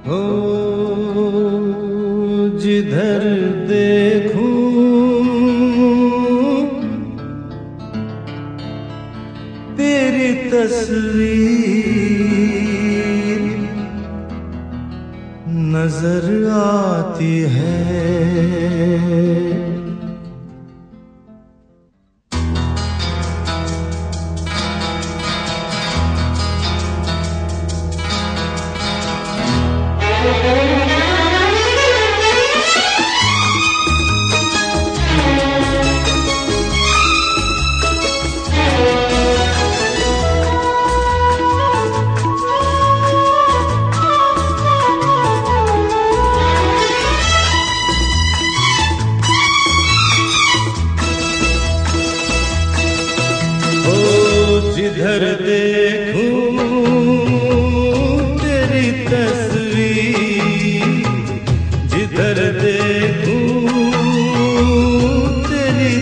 हो जिधर देखूं तेरी तस्वीर नजर आती है। जिधर देखूं तेरी तस्वीर, जिधर देखूं तेरी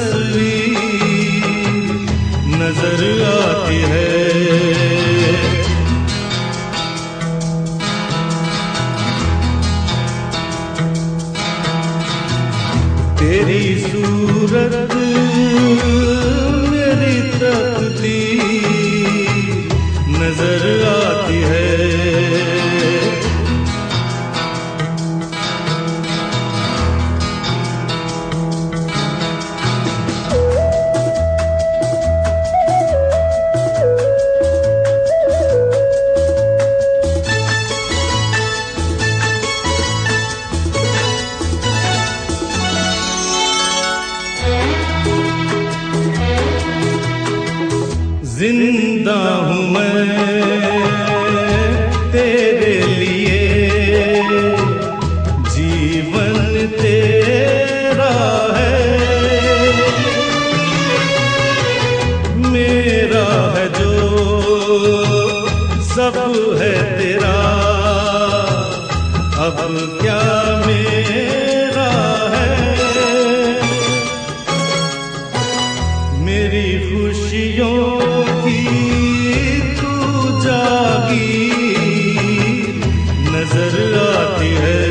तस्वीर नजर आती है। तेरी सूरत मेरी तकदीर नजर आती है। जिंदा हूँ मैं तेरे लिए, जीवन तेरा है, मेरा है जो सब है तेरा, अब क्या मेरा है। मेरी खुशियों तू जागीर नजर आती है।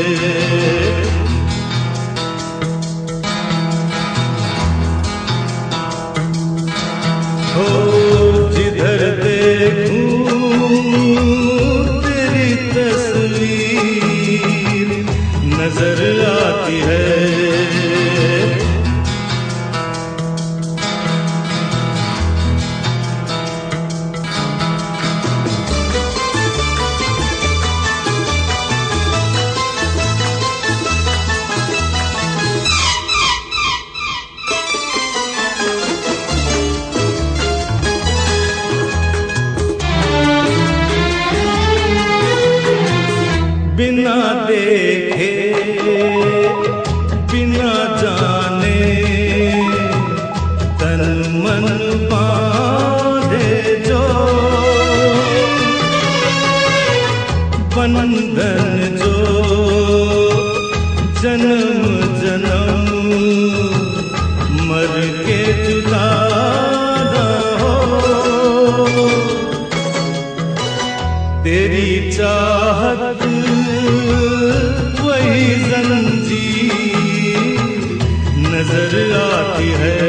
हो जिधर देखूं तेरी तस्वीर नजर आती है। बिना देखे बिना जाने तन मन बांधे जो बंधन जो जन्म जन्म मर के जुदा न हो। तेरी चाहत वही जंजीर नजर आती है।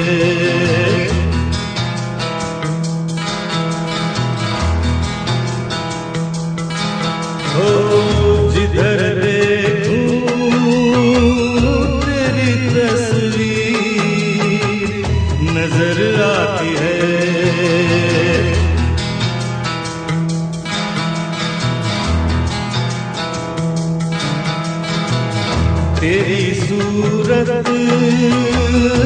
हो जिधर देखूं तेरी तस्वीर नजर आती है। तेरी सूरत